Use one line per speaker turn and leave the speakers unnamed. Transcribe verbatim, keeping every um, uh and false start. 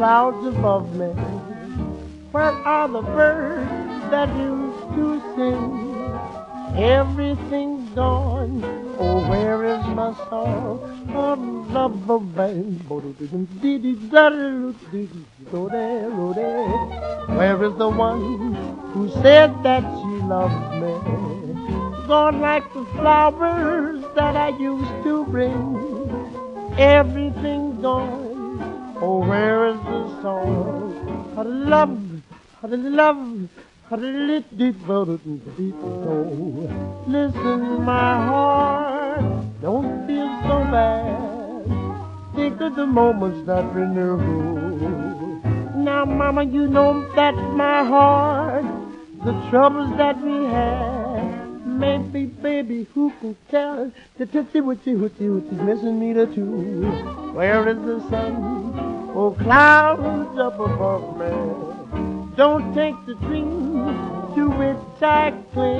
clouds above me? Where are the birds that used to sing? Everything's gone. Oh, where is my song of love of band? Where is the one who said that she loved me? Gone like the flowers that I used to bring. Everything's gone. Oh, where is the song of love, of love? Listen, my heart, don't feel so bad. Think of the moments that we knew. Now, mama, you know that's my heart. The troubles that we had. Maybe, baby, who can tell? The titsy witsy witsy witsy missing me the two. Where is the sun? Oh, clouds up above me. Don't take the dream to which I cling.